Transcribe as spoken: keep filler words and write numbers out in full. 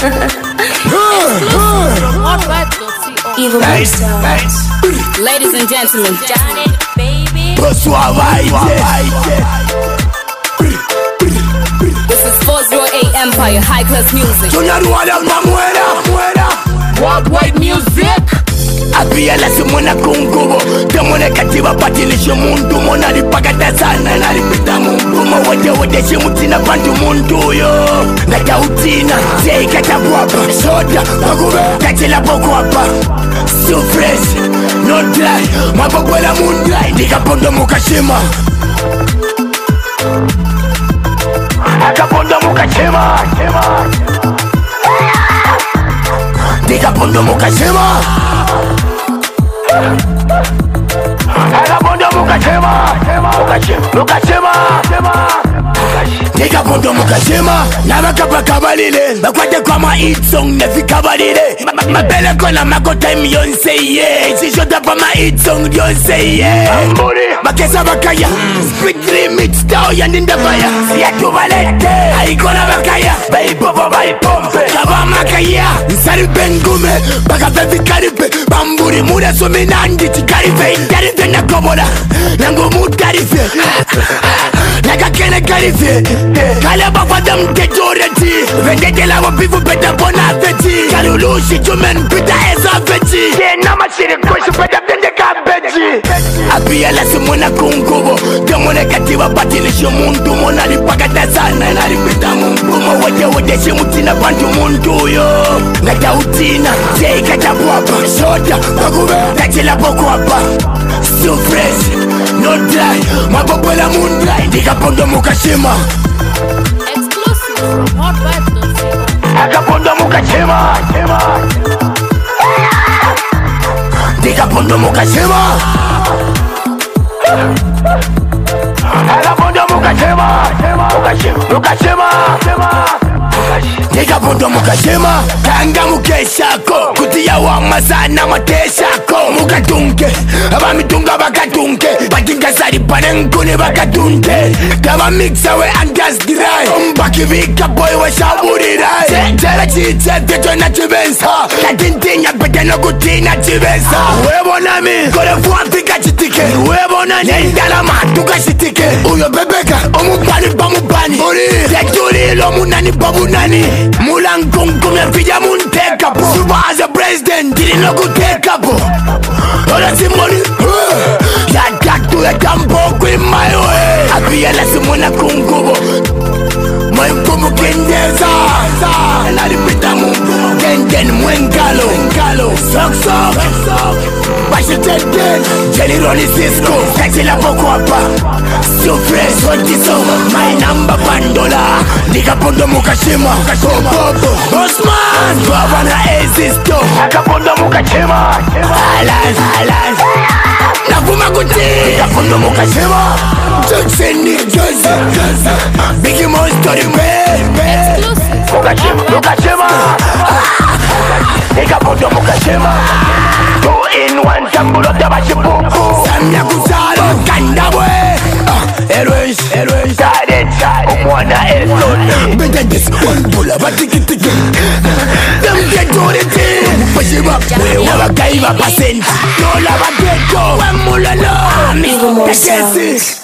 Evil nice, nice. Ladies and gentlemen, Johnny, baby. This is four oh eight Empire, high class music. Worldwide music. Apia la simona kungubo Temone kativa patilisho mundu Mona lipakata sana na lipita mundu Mawade wade shimutina bantu mundu yo Nata utina, sei katabuapa Soda, magube, kachila poko hapa So fresh, no dry Mabakwela mundai, nikapondo mukashima Akapondo mukashima Nikapondo mukashima Agapondo mukashema, mukashema, mukashema. Nikapondo mukashema, nabakapa kabalile. Bakwate kwa ma hit song nefi kabalile. Mabele kona mako time yon say yeah. Sishota pa ma hit song yon say yeah. Bakesa bakaya, speed limit style yandinda baya. Siya tuvalete, aikona bakaya. Bai popo bai pompe, kaba makaya. Nsari bengume, baka bevi karipe. Bamburi muda somenandi tikarife. Ndarife na kobola, nango mutarife. Naga kene karife. Kale bafada mtetoreti. Vendete la wapifu peta bona veti. Kalulushi jumen pita eza veti. Kena machiri kweshi peta bende kabeti. Apia la simona kungubo Temone kativa patilisho mundu Mona lipakata sana na lipita mundu Mawade wade shimutina bantu mundu yo Nata utina, sei katabuapa Soda, magube, kachila poko hapa So fresh, no dry Mabakwela mundai, nikapondo mukashima Exclusive from hot vibes dot co. Akapondo mukashima Nikapondo mukashima Agapondo mukashema, mukashema, Nikapondo mukashema, kanga mukeshako, kutia wa masana mateshako, mukatunke, abamitunga bakatunke, batinga sari panenkune bakatunke, kama mixa we angas dry, umbaki vika boy we shaburirai, tera chiche vito na chibensa, katintinya pete no kutina chibensa, webo nami, kore fuafika chitike, webo nani, nendala matuka chitike, uyo bebeka, omubani pamubani, uri, tekuli lo munani babunani, mulankunkum ya vija munteka po, suba as a president, dili no kuteka po, ola simoni, ya taktu ya tampo kwi my way, apia la simona kungubo, mwenkumu kendeza, nalipita mungu, kenden mwenkalo, sok sok, bashi tenten, Jenny Ronnie Cisco, kachila poko hapa, so fresh, so tiso, my number bandola, nikapondo mukashima, Osman, Governor Existo, nikapondo mukashima, Alan, Alan, Nafuma kuti, nikapondo mukashima, Jackson Nick Joseph, Biggie Monster, Mukashima, Mukashima, nikapondo mukashima, two in one, sambulo tabashipuku, Samya Kuzalo, Kandabwe, Elois, Elois, Tade, Tade, Umwana Elson, Beda this one, Bula, Batikitiki, Them get to the team, Pashiba, Wabakaiva, Pasen, Nola Bateto, Wamulalo, Evil More Sounds.